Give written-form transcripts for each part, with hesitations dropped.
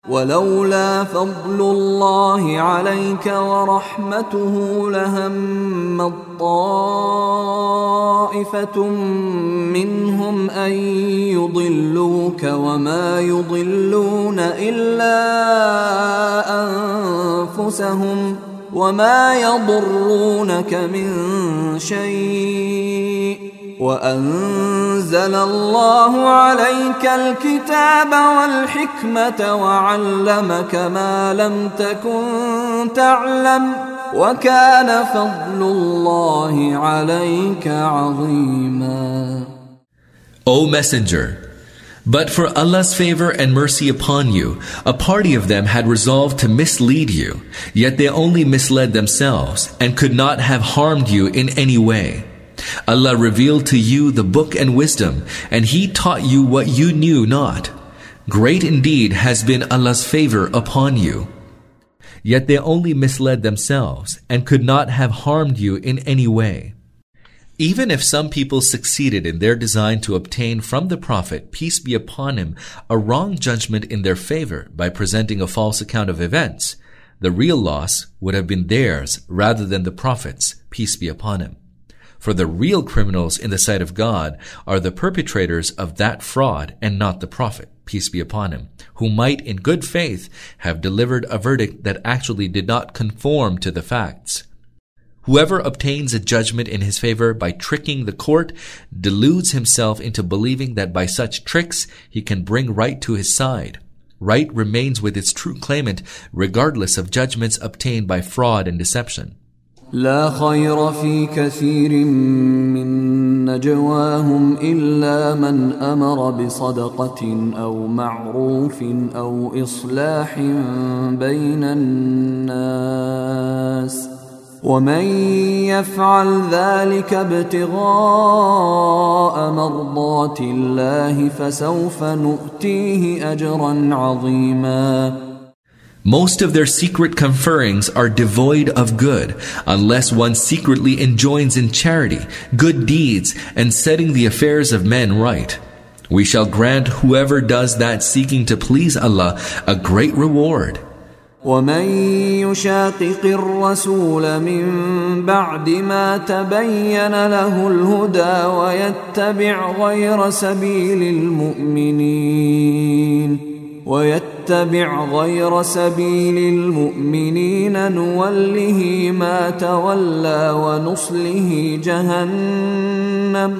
ولولا فضل الله عليك ورحمته لهم طائفة منهم أن يضلوك وما يضلون إلا أنفسهم وما يضرونك من شيء وأنزل الله عليك الكتاب والحكمة وعلمك ما لم تكن تعلم وكان فضل الله عليك عظيما. O Messenger, but for Allah's favor and mercy upon you, a party of them had resolved to mislead you, yet they only misled themselves and could not have harmed you in any way. Allah revealed to you the book and wisdom, and He taught you what you knew not. Great indeed has been Allah's favor upon you. Yet they only misled themselves and could not have harmed you in any way. Even if some people succeeded in their design to obtain from the Prophet, peace be upon him, a wrong judgment in their favor by presenting a false account of events, the real loss would have been theirs rather than the Prophet's, peace be upon him. For the real criminals in the sight of God are the perpetrators of that fraud and not the Prophet, peace be upon him, who might in good faith have delivered a verdict that actually did not conform to the facts. Whoever obtains a judgment in his favor by tricking the court deludes himself into believing that by such tricks he can bring right to his side. Right remains with its true claimant regardless of judgments obtained by fraud and deception. لا خير في كثير من نجواهم إلا من أمر بصدقة أو معروف أو إصلاح بين الناس ومن يفعل ذلك ابتغاء مرضات الله فسوف نؤتيه أجرا عظيما. Most of their secret conferrings are devoid of good, unless one secretly enjoins in charity, good deeds, and setting the affairs of men right. We shall grant whoever does that seeking to please Allah a great reward. ومن يشاقق الرسول من بعد ما تبين له الهدى ويتبع غير سبيل المؤمنين نوله ما تولى ونصله جهنم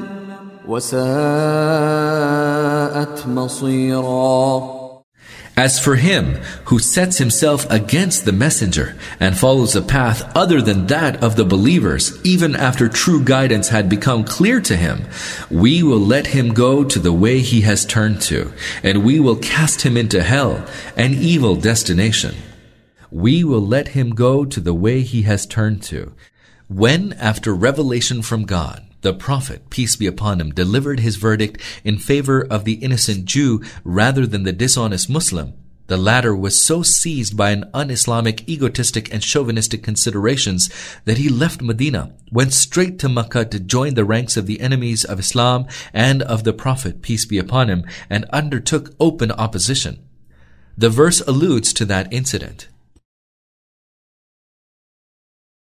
وساءت مصيرا. As for him who sets himself against the messenger and follows a path other than that of the believers, even after true guidance had become clear to him, we will let him go to the way he has turned to, and we will cast him into hell, an evil destination. We will let him go to the way he has turned to. When, after revelation from God, the Prophet, peace be upon him, delivered his verdict in favor of the innocent Jew rather than the dishonest Muslim, the latter was so seized by an un-Islamic, egotistic and chauvinistic considerations that he left Medina, went straight to Makkah to join the ranks of the enemies of Islam and of the Prophet, peace be upon him, and undertook open opposition. The verse alludes to that incident.